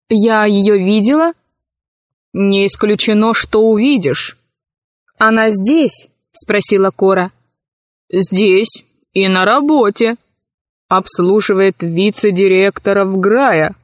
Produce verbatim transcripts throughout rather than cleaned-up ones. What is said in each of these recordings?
Я ее видела? Не исключено, что увидишь. Она здесь? Спросила Кора. Здесь и на работе. Обслуживает вице-директоров Грая.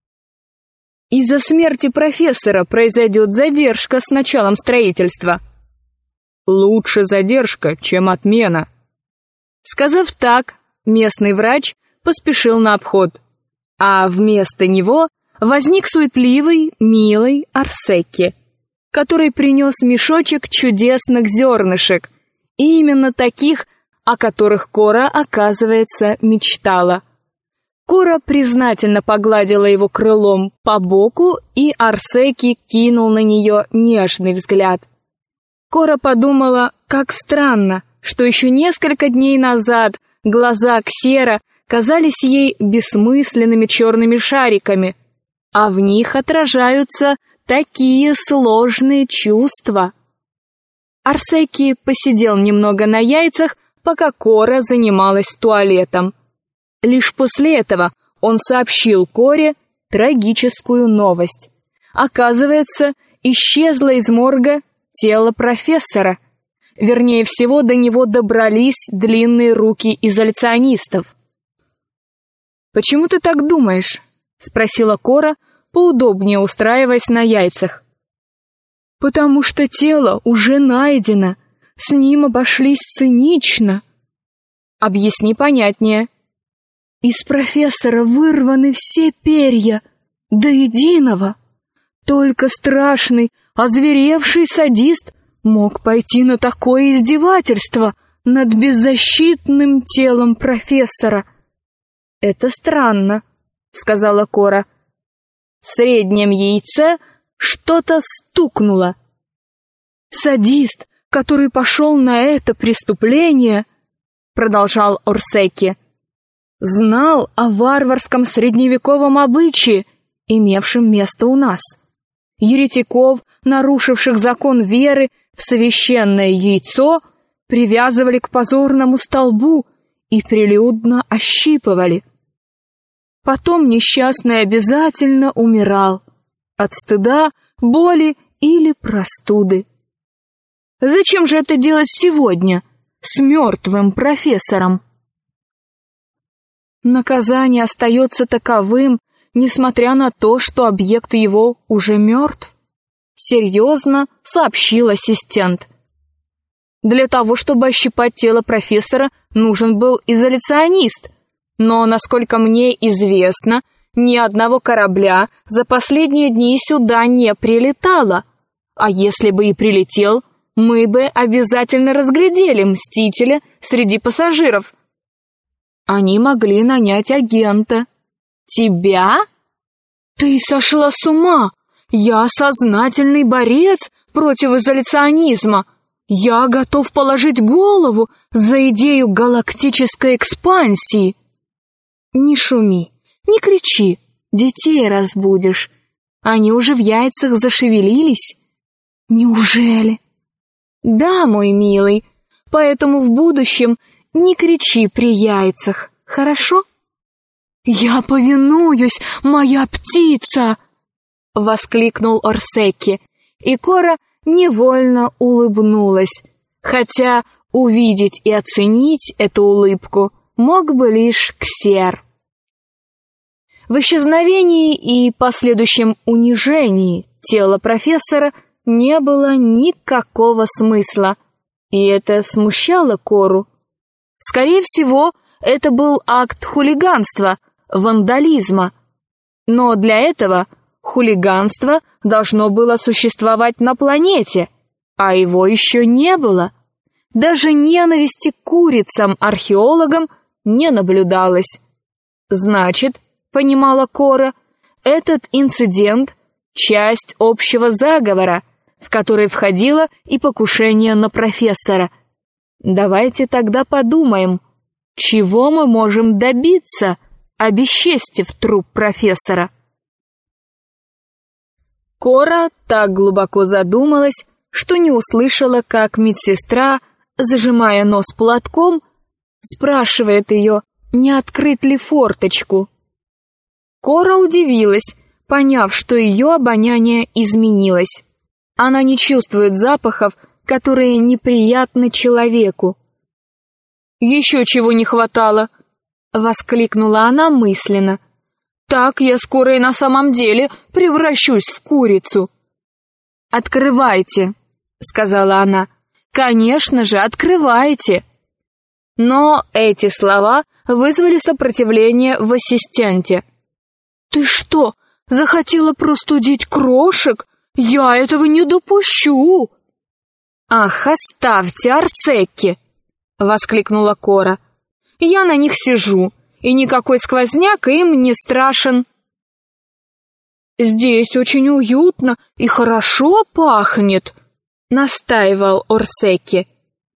Из-за смерти профессора произойдет задержка с началом строительства. Лучше задержка, чем отмена. Сказав так, местный врач поспешил на обход, а вместо него возник суетливый, милый Арсеки, который принес мешочек чудесных зернышек, и именно таких, о которых Кора, оказывается, мечтала. Кора признательно погладила его крылом по боку, и Арсеки кинул на нее нежный взгляд. Кора подумала, как странно, что еще несколько дней назад глаза Ксера казались ей бессмысленными черными шариками, а в них отражаются такие сложные чувства. Арсеки посидел немного на яйцах, пока Кора занималась туалетом. Лишь после этого он сообщил Коре трагическую новость. Оказывается, исчезло из морга тело профессора. Вернее всего, до него добрались длинные руки изоляционистов. «Почему ты так думаешь?» — спросила Кора, поудобнее устраиваясь на яйцах. «Потому что тело уже найдено. С ним обошлись цинично». «Объясни понятнее». «Из профессора вырваны все перья, до единого. Только страшный, озверевший садист мог пойти на такое издевательство над беззащитным телом профессора». «Это странно», — сказала Кора. В среднем яйце что-то стукнуло. «Садист, который пошел на это преступление, — продолжал Арсеки, — знал о варварском средневековом обычае, имевшем место у нас. Еретиков, нарушивших закон веры в священное яйцо, привязывали к позорному столбу и прилюдно ощипывали. Потом несчастный обязательно умирал от стыда, боли или простуды. Зачем же это делать сегодня с мертвым профессором? Наказание остается таковым, несмотря на то, что объект его уже мертв, серьезно сообщил ассистент. Для того, чтобы ощипать тело профессора, нужен был изоляционист, но, насколько мне известно, ни одного корабля за последние дни сюда не прилетало, а если бы и прилетел, мы бы обязательно разглядели мстителя среди пассажиров. Они могли нанять агента. Тебя? Ты сошла с ума! Я сознательный борец против изоляционизма. Я готов положить голову за идею галактической экспансии. Не шуми, не кричи, детей разбудишь. Они уже в яйцах зашевелились. Неужели? Да, мой милый, поэтому в будущем не кричи при яйцах, хорошо? Я повинуюсь, моя птица! Воскликнул Арсеки, и Кора невольно улыбнулась, хотя увидеть и оценить эту улыбку мог бы лишь Ксер. В исчезновении и последующем унижении тела профессора не было никакого смысла, и это смущало Кору. Скорее всего, это был акт хулиганства, вандализма. Но для этого хулиганство должно было существовать на планете, а его еще не было. Даже ненависти к курицам-археологам не наблюдалось. Значит, понимала Кора, этот инцидент — часть общего заговора, в который входило и покушение на профессора. Давайте тогда подумаем, чего мы можем добиться, обесчестив труп профессора. Кора так глубоко задумалась, что не услышала, как медсестра, зажимая нос платком, спрашивает ее, не открыть ли форточку. Кора удивилась, поняв, что ее обоняние изменилось. Она не чувствует запахов, которые неприятны человеку. «Еще чего не хватало!» — воскликнула она мысленно. «Так я скоро и на самом деле превращусь в курицу!» «Открывайте!» — сказала она. «Конечно же, открывайте!» Но эти слова вызвали сопротивление в ассистенте. «Ты что, захотела простудить крошек? Я этого не допущу!» «Ах, оставьте, Арсекки!» — воскликнула Кора. «Я на них сижу, и никакой сквозняк им не страшен». «Здесь очень уютно и хорошо пахнет», — настаивал Орсекки.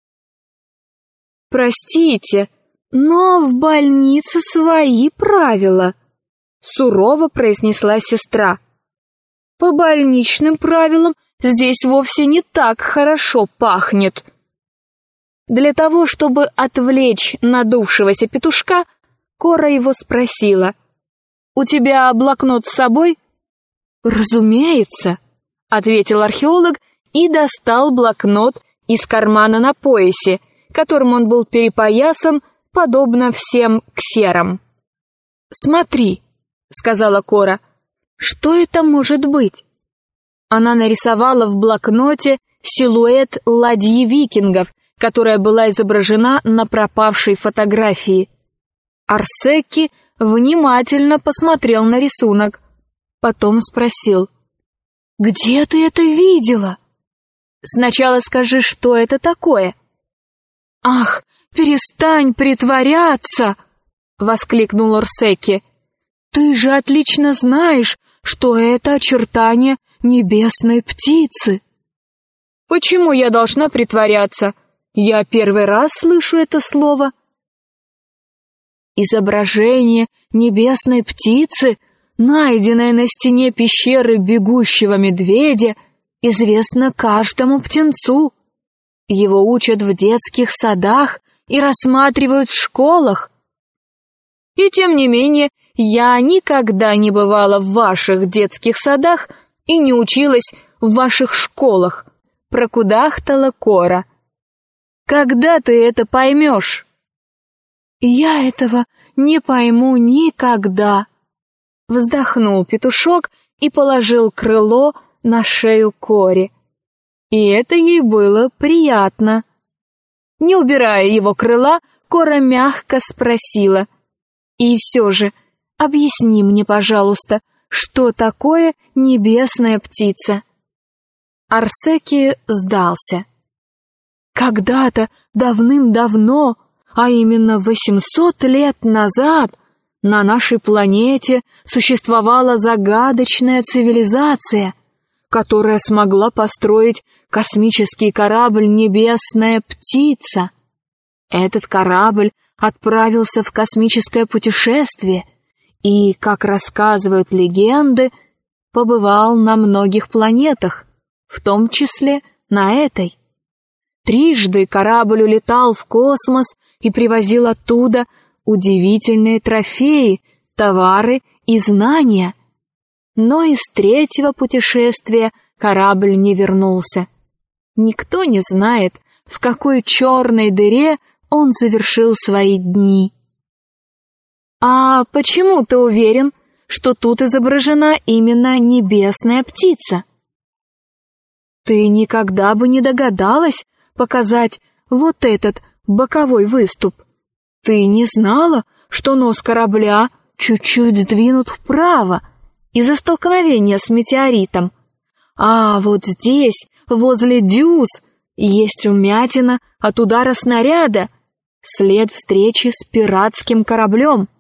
«Простите, но в больнице свои правила», — сурово произнесла сестра. «По больничным правилам здесь вовсе не так хорошо пахнет». Для того, чтобы отвлечь надувшегося петушка, Кора его спросила: «У тебя блокнот с собой?» «Разумеется», — ответил археолог и достал блокнот из кармана на поясе, которым он был перепоясан, подобно всем ксерам. «Смотри», — сказала Кора, — «что это может быть?» Она нарисовала в блокноте силуэт ладьи викингов, которая была изображена на пропавшей фотографии. Арсекки внимательно посмотрел на рисунок, потом спросил: «Где ты это видела?» «Сначала скажи, что это такое». «Ах, перестань притворяться!» — воскликнул Орсекки. «Ты же отлично знаешь, что это очертание небесной птицы». «Почему я должна притворяться? Я первый раз слышу это слово». Изображение небесной птицы, найденное на стене пещеры бегущего медведя, известно каждому птенцу. Его учат в детских садах и рассматривают в школах. И тем не менее, я никогда не бывала в ваших детских садах и не училась в ваших школах, прокудахтала Кора. Когда ты это поймешь? Я этого не пойму никогда, вздохнул петушок и положил крыло на шею Коре. И это ей было приятно. Не убирая его крыла, Кора мягко спросила: «И все же, объясни мне, пожалуйста, что такое небесная птица?» Арсекки сдался. Когда-то давным-давно, а именно восемьсот лет назад, на нашей планете существовала загадочная цивилизация, которая смогла построить космический корабль «Небесная птица». Этот корабль отправился в космическое путешествие и, как рассказывают легенды, побывал на многих планетах, в том числе на этой. Трижды корабль улетал в космос и привозил оттуда удивительные трофеи, товары и знания. Но из третьего путешествия корабль не вернулся. Никто не знает, в какой черной дыре он завершил свои дни. «А почему ты уверен, что тут изображена именно небесная птица?» «Ты никогда бы не догадалась показать вот этот боковой выступ. Ты не знала, что нос корабля чуть-чуть сдвинут вправо из-за столкновения с метеоритом. А вот здесь, возле дюз, есть вмятина от удара снаряда, след встречи с пиратским кораблем».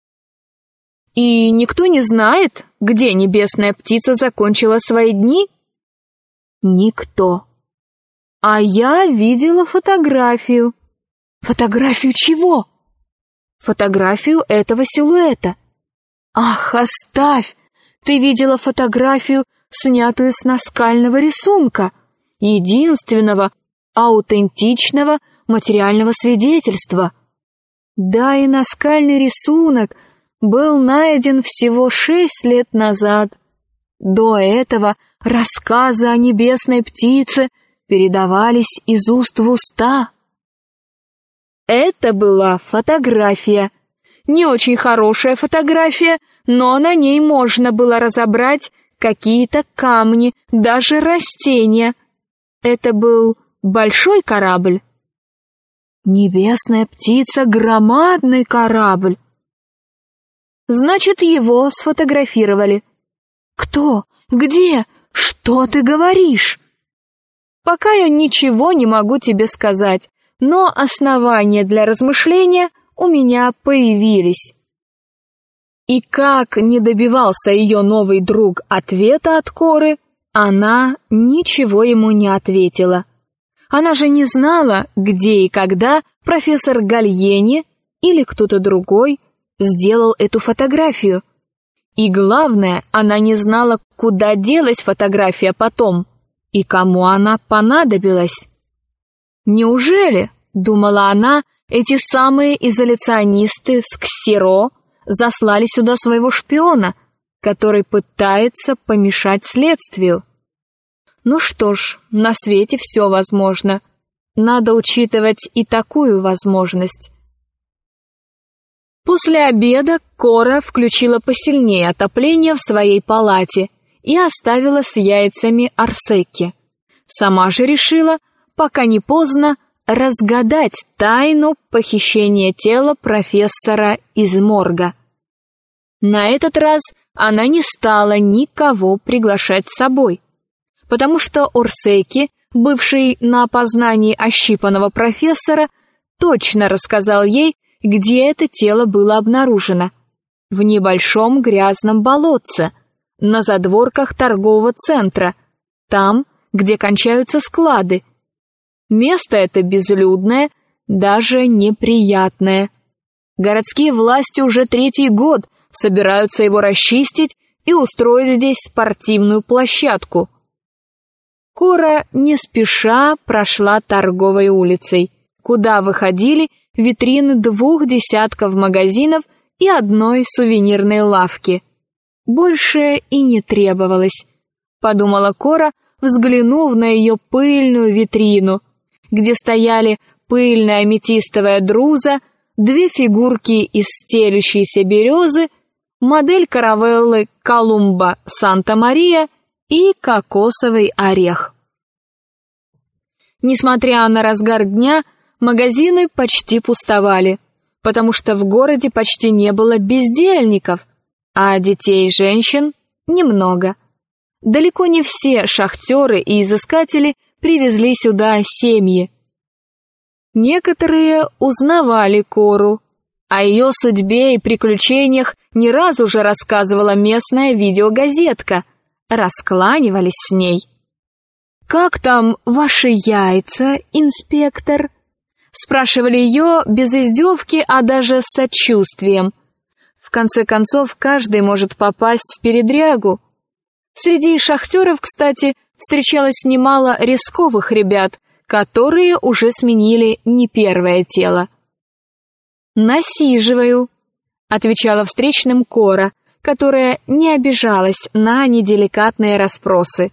«И никто не знает, где небесная птица закончила свои дни?» «Никто. А я видела фотографию». «Фотографию чего?» «Фотографию этого силуэта». «Ах, оставь! Ты видела фотографию, снятую с наскального рисунка, единственного аутентичного материального свидетельства. Да, и наскальный рисунок был найден всего шесть лет назад. До этого рассказы о небесной птице передавались из уст в уста. Это была фотография. Не очень хорошая фотография, но на ней можно было разобрать какие-то камни, даже растения. Это был большой корабль. Небесная птица — громадный корабль. Значит, его сфотографировали. Кто? Где? Что ты говоришь? Пока я ничего не могу тебе сказать, но основания для размышления у меня появились. И как не добивался ее новый друг ответа от Коры, она ничего ему не ответила. Она же не знала, где и когда профессор Гальени или кто-то другой сделал эту фотографию. И главное, она не знала, куда делась фотография потом и кому она понадобилась. Неужели, думала она, эти самые изоляционисты с КСИРО заслали сюда своего шпиона, который пытается помешать следствию? Ну что ж, на свете все возможно. Надо учитывать и такую возможность. После обеда Кора включила посильнее отопление в своей палате и оставила с яйцами Арсеки. Сама же решила, пока не поздно, разгадать тайну похищения тела профессора из морга. На этот раз она не стала никого приглашать с собой, потому что Орсеки, бывший на опознании ощипанного профессора, точно рассказал ей, где это тело было обнаружено. В небольшом грязном болотце, на задворках торгового центра, там, где кончаются склады. Место это безлюдное, даже неприятное. Городские власти уже третий год собираются его расчистить и устроить здесь спортивную площадку. Кора не спеша прошла торговой улицей, куда выходили витрины двух десятков магазинов и одной сувенирной лавки. Больше и не требовалось, подумала Кора, взглянув на ее пыльную витрину, где стояли пыльная аметистовая друза, две фигурки из стелющейся березы, модель каравеллы Колумба Санта-Мария и кокосовый орех. Несмотря на разгар дня, магазины почти пустовали, потому что в городе почти не было бездельников, а детей и женщин немного. Далеко не все шахтеры и изыскатели привезли сюда семьи. Некоторые узнавали Кору. О ее судьбе и приключениях не раз уже рассказывала местная видеогазетка. Раскланивались с ней. «Как там ваши яйца, инспектор?» Спрашивали ее без издевки, а даже с сочувствием. В конце концов, каждый может попасть в передрягу. Среди шахтеров, кстати, встречалось немало рисковых ребят, которые уже сменили не первое тело. «Насиживаю», — отвечала встречным Кора, которая не обижалась на неделикатные расспросы.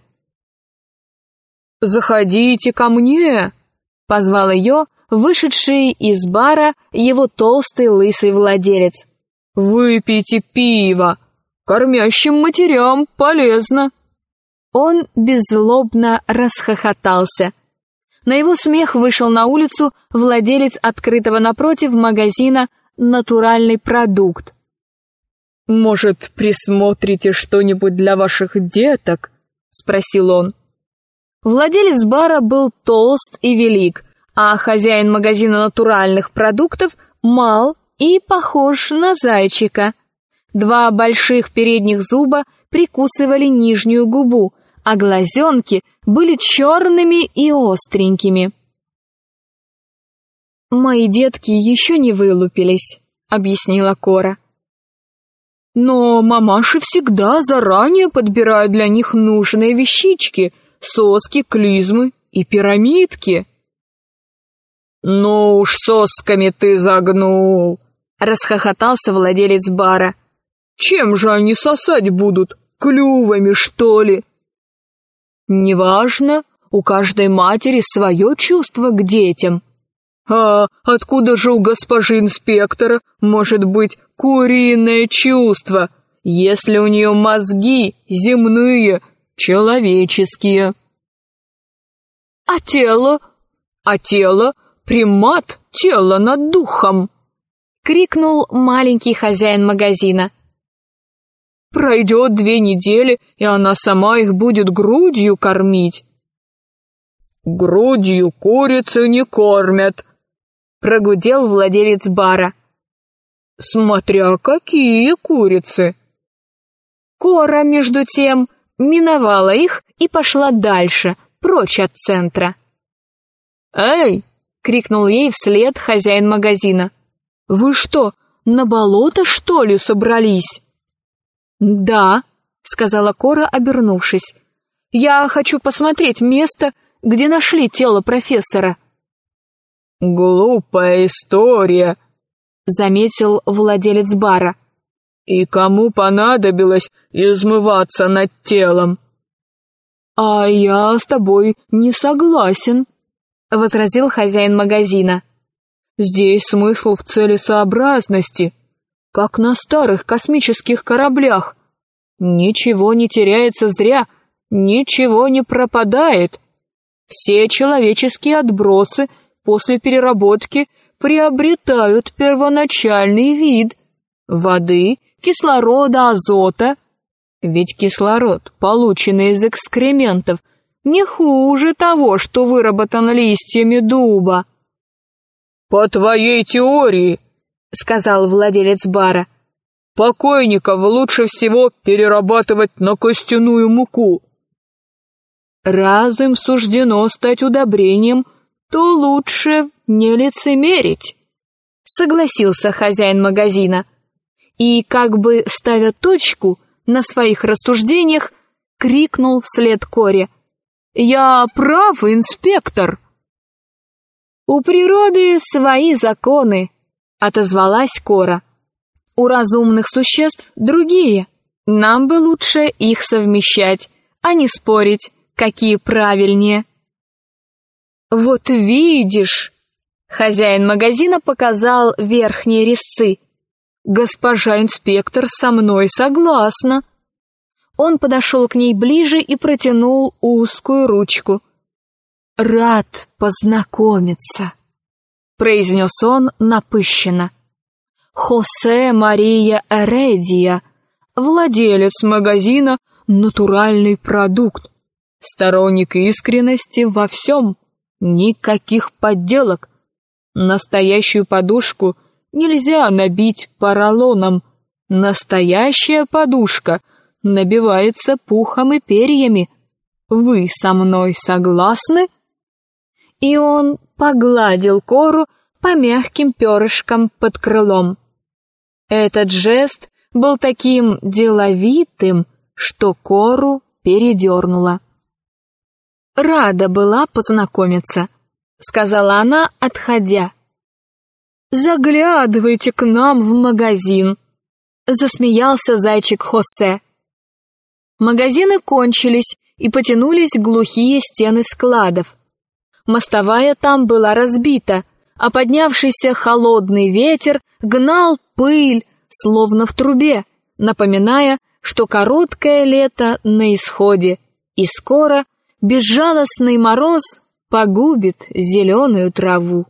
«Заходите ко мне», — позвал ее вышедший из бара его толстый лысый владелец. «Выпейте пиво, кормящим матерям полезно». Он беззлобно расхохотался. На его смех вышел на улицу владелец открытого напротив магазина «Натуральный продукт». «Может, присмотрите что-нибудь для ваших деток?» — спросил он. Владелец бара был толст и велик, а хозяин магазина натуральных продуктов мал и похож на зайчика. Два больших передних зуба прикусывали нижнюю губу, а глазенки были черными и остренькими. «Мои детки еще не вылупились», — объяснила Кора. «Но мамаши всегда заранее подбирают для них нужные вещички, соски, клизмы и пирамидки». «Ну уж сосками ты загнул», — расхохотался владелец бара. Чем же они сосать будут? Клювами, что ли? Неважно, у каждой матери свое чувство к детям. А откуда же у госпожи инспектора может быть куриное чувство, если у нее мозги земные, человеческие? А тело? А тело — примат тела над духом, крикнул маленький хозяин магазина. Пройдет две недели, и она сама их будет грудью кормить. Грудью курицы не кормят, прогудел владелец бара. Смотря какие курицы. Кора, между тем, миновала их и пошла дальше, прочь от центра. «Эй!» — крикнул ей вслед хозяин магазина. «Вы что, на болото, что ли, собрались?» «Да», — сказала Кора, обернувшись. «Я хочу посмотреть место, где нашли тело профессора». «Глупая история», — заметил владелец бара. «И кому понадобилось измываться над телом?» «А я с тобой не согласен», — возразил хозяин магазина. «Здесь смысл в целесообразности, как на старых космических кораблях. Ничего не теряется зря, ничего не пропадает. Все человеческие отбросы после переработки приобретают первоначальный вид — воды, кислорода, азота. Ведь кислород, полученный из экскрементов, не хуже того, что выработан листьями дуба». «По твоей теории, — сказал владелец бара, — покойников лучше всего перерабатывать на костяную муку. Раз им суждено стать удобрением, то лучше не лицемерить», — согласился хозяин магазина. И, как бы ставя точку на своих рассуждениях, крикнул вслед Коре: «Я прав, инспектор!» «У природы свои законы», — отозвалась Кора. «У разумных существ другие. Нам бы лучше их совмещать, а не спорить, какие правильнее». «Вот видишь!» — хозяин магазина показал верхние резцы. «Госпожа инспектор со мной согласна». Он подошел к ней ближе и протянул узкую ручку. «Рад познакомиться», — произнес он напыщенно. «Хосе Мария Эредия, владелец магазина «Натуральный продукт», сторонник искренности во всем, никаких подделок. Настоящую подушку нельзя набить поролоном, настоящая подушка набивается пухом и перьями. Вы со мной согласны?» И он погладил Кору по мягким перышкам под крылом. Этот жест был таким деловитым, что Кору передернуло. «Рада была познакомиться», — сказала она, отходя. «Заглядывайте к нам в магазин», — засмеялся зайчик Хосе. Магазины кончились, и потянулись глухие стены складов. Мостовая там была разбита, а поднявшийся холодный ветер гнал пыль, словно в трубе, напоминая, что короткое лето на исходе, и скоро безжалостный мороз погубит зеленую траву.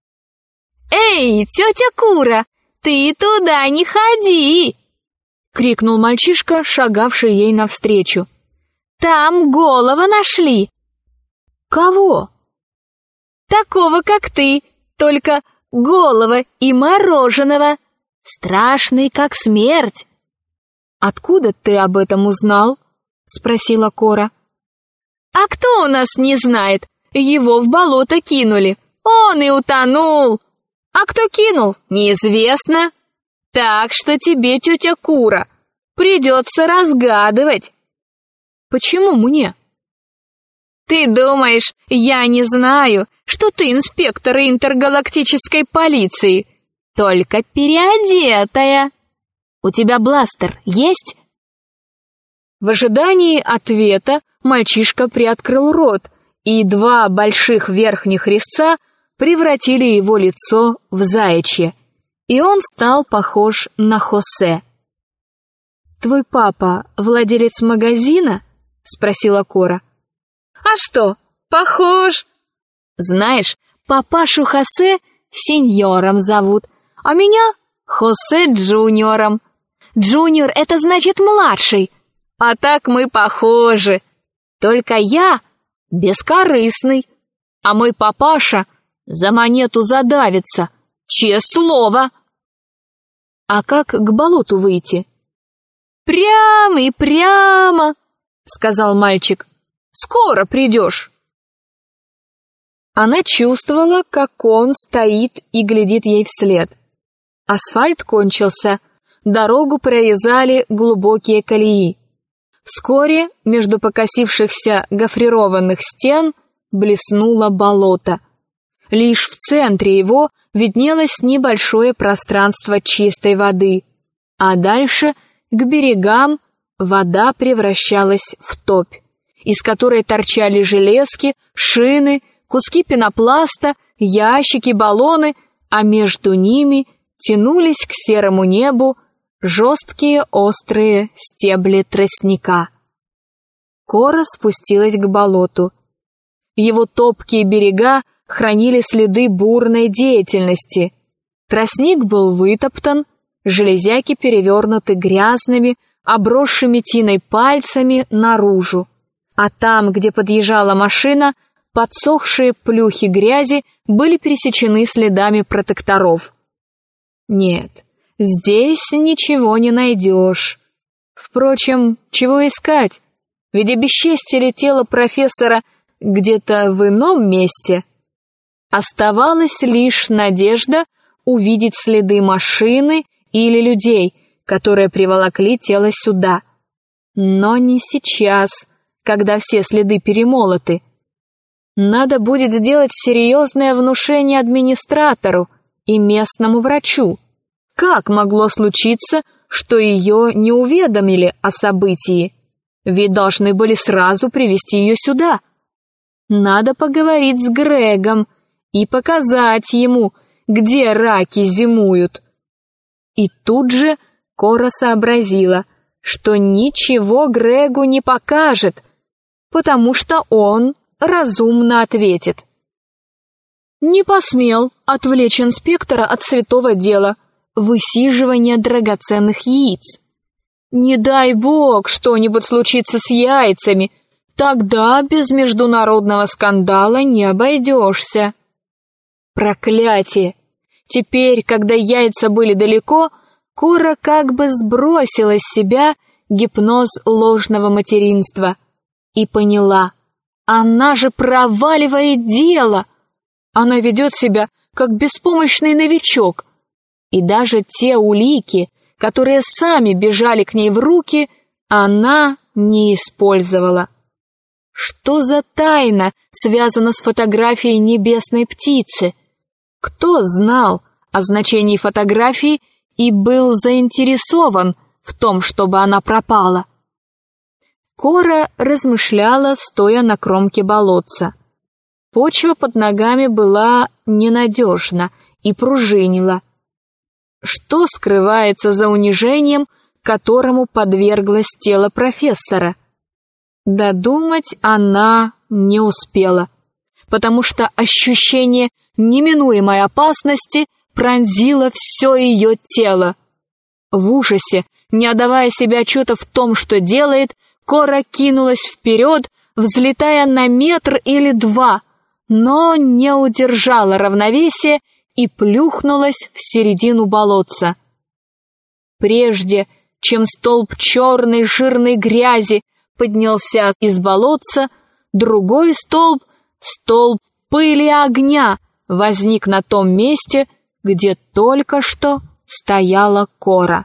«Эй, тетя Кура, ты туда не ходи!» — крикнул мальчишка, шагавший ей навстречу. «Там голова нашли!» «Кого?» «Такого, как ты, только голова и мороженого, страшный, как смерть!» «Откуда ты об этом узнал?» — спросила Кора. «А кто у нас не знает? Его в болото кинули, он и утонул. А кто кинул, неизвестно. Так что тебе, тетя Кура, придется разгадывать». «Почему мне?» «Ты думаешь, я не знаю, что ты инспектор интергалактической полиции? только переодетая. У тебя бластер есть?» В ожидании ответа мальчишка приоткрыл рот, и два больших верхних резца превратили его лицо в заячье, и он стал похож на Хосе. «Твой папа владелец магазина?» — спросила Кора. «А что, похож? Знаешь, папашу Хосе сеньором зовут, а меня Хосе Джуниором. Джуниор — это значит младший, а так мы похожи. Только я бескорыстный, а мой папаша за монету задавится, честное слово». «А как к болоту выйти?» «Прямо и прямо», — сказал мальчик. «Скоро придешь». Она чувствовала, как он стоит и глядит ей вслед. Асфальт кончился, дорогу прорезали глубокие колеи. Вскоре между покосившихся гофрированных стен блеснуло болото. Лишь в центре его виднелось небольшое пространство чистой воды, а дальше к берегам вода превращалась в топь, из которой торчали железки, шины, куски пенопласта, ящики, баллоны, а между ними тянулись к серому небу жесткие острые стебли тростника. Кора спустилась к болоту. Его топкие берега хранили следы бурной деятельности. Тростник был вытоптан, железяки перевернуты грязными, обросшими тиной пальцами наружу, а там, где подъезжала машина, подсохшие плюхи грязи были пересечены следами протекторов. Нет, здесь ничего не найдешь. Впрочем, чего искать? Ведь обесчестили тело профессора где-то в ином месте. Оставалась лишь надежда увидеть следы машины или людей, которые приволокли тело сюда. Но не сейчас, когда все следы перемолоты. Надо будет сделать серьезное внушение администратору и местному врачу. Как могло случиться, что ее не уведомили о событии? Ведь должны были сразу привести ее сюда. Надо поговорить с Грегом и показать ему, где раки зимуют. И тут же Кора сообразила, что ничего Грегу не покажет, потому что он разумно ответит. Не посмел отвлечь инспектора от святого дела — высиживания драгоценных яиц. Не дай бог что-нибудь случится с яйцами, тогда без международного скандала не обойдешься. Проклятие! Теперь, когда яйца были далеко, Кора как бы сбросила с себя гипноз ложного материнства и поняла, она же проваливает дело. Она ведет себя как беспомощный новичок, и даже те улики, которые сами бежали к ней в руки, она не использовала. Что за тайна связана с фотографией небесной птицы? Кто знал о значении фотографии и был заинтересован в том, чтобы она пропала? Кора размышляла, стоя на кромке болотца. Почва под ногами была ненадежна и пружинила. Что скрывается за унижением, которому подверглось тело профессора? Додумать она не успела, потому что ощущение неминуемой опасности пронзило все ее тело. В ужасе, не отдавая себе отчета в том, что делает, Кора кинулась вперед, взлетая на метр или два, но не удержала равновесия и плюхнулась в середину болотца. Прежде чем столб черной жирной грязи поднялся из болотца, другой столб, столб пыли и огня, возник на том месте, где только что стояла Кора.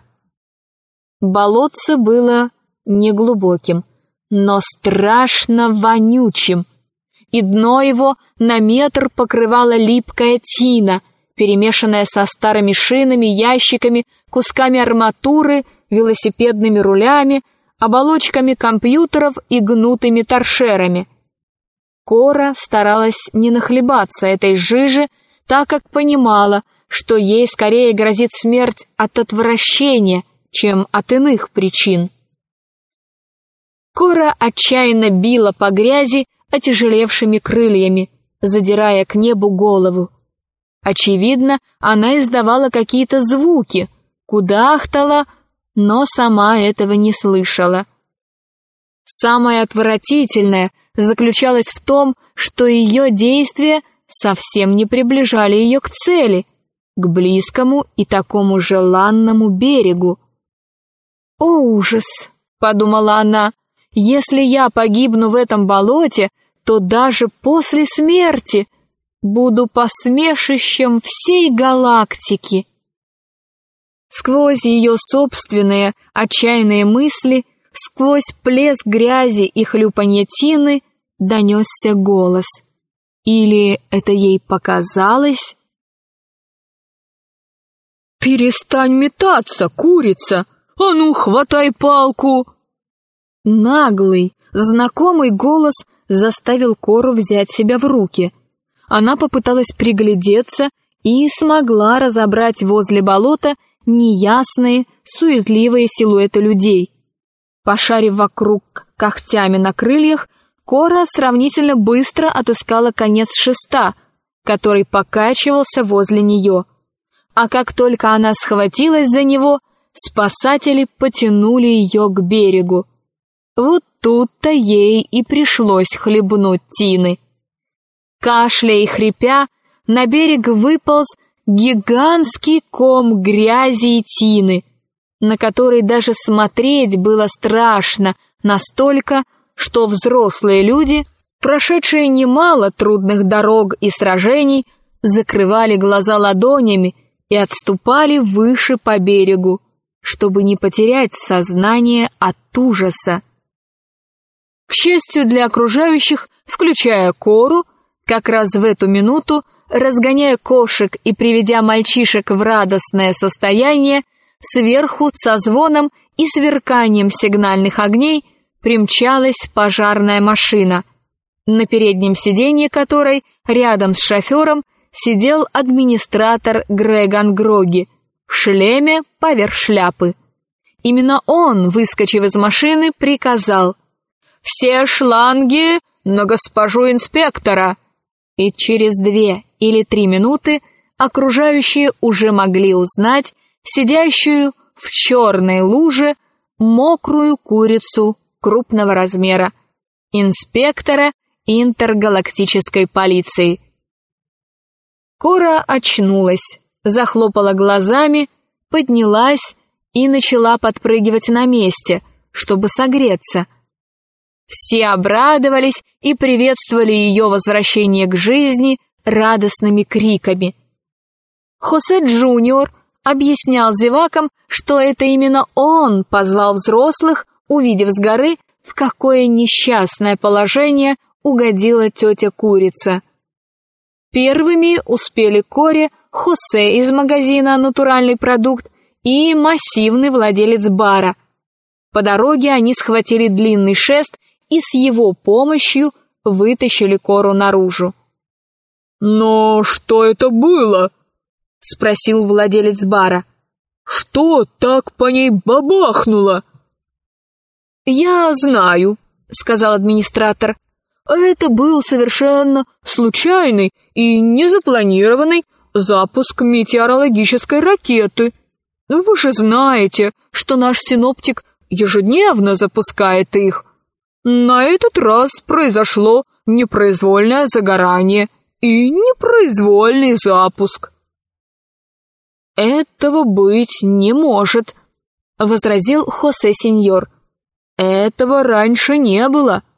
Болотце было неглубоким, но страшно вонючим, и дно его на метр покрывала липкая тина, перемешанная со старыми шинами, ящиками, кусками арматуры, велосипедными рулями, оболочками компьютеров и гнутыми торшерами. Кора старалась не нахлебаться этой жижи, так как понимала, что ей скорее грозит смерть от отвращения, чем от иных причин. Кора отчаянно била по грязи отяжелевшими крыльями, задирая к небу голову. Очевидно, она издавала какие-то звуки, кудахтала, но сама этого не слышала. Самое отвратительное заключалось в том, что ее действия совсем не приближали ее к цели, к близкому и такому желанному берегу. «О, ужас!» — подумала она. «Если я погибну в этом болоте, то даже после смерти буду посмешищем всей галактики». Сквозь ее собственные отчаянные мысли, сквозь плеск грязи и хлюпанье тины донесся голос. Или это ей показалось? «Перестань метаться, курица! А ну, хватай палку!» Наглый, знакомый голос заставил Кору взять себя в руки. Она попыталась приглядеться и смогла разобрать возле болота неясные, суетливые силуэты людей. Пошарив вокруг когтями на крыльях, Кора сравнительно быстро отыскала конец шеста, который покачивался возле нее. А как только она схватилась за него, спасатели потянули ее к берегу. Вот тут-то ей и пришлось хлебнуть тины. Кашляя и хрипя, на берег выполз гигантский ком грязи и тины, на который даже смотреть было страшно, настолько, что взрослые люди, прошедшие немало трудных дорог и сражений, закрывали глаза ладонями и отступали выше по берегу, чтобы не потерять сознание от ужаса. К счастью для окружающих, включая Кору, как раз в эту минуту, разгоняя кошек и приведя мальчишек в радостное состояние, сверху со звоном и сверканием сигнальных огней примчалась пожарная машина, на переднем сиденье которой, рядом с шофером, сидел администратор Греган Гроги в шлеме поверх шляпы. Именно он, выскочив из машины, приказал: «Все шланги на госпожу инспектора!» И через две или три минуты окружающие уже могли узнать сидящую в черной луже мокрую курицу крупного размера, инспектора интергалактической полиции. Кора очнулась, захлопала глазами, поднялась и начала подпрыгивать на месте, чтобы согреться. Все обрадовались и приветствовали ее возвращение к жизни радостными криками. Хосе Джуниор объяснял зевакам, что это именно он позвал взрослых, увидев с горы, в какое несчастное положение угодила тетя-курица. Первыми успели Коре Хосе из магазина «Натуральный продукт» и массивный владелец бара. По дороге они схватили длинный шест и с его помощью вытащили Кору наружу. «Но что это было?» — спросил владелец бара. «Что так по ней бабахнуло?» «Я знаю», — сказал администратор. «Это был совершенно случайный и незапланированный запуск метеорологической ракеты. Вы же знаете, что наш синоптик ежедневно запускает их. На этот раз произошло непроизвольное загорание и непроизвольный запуск». «Этого быть не может», — возразил Хосе сеньор. «Этого раньше не было».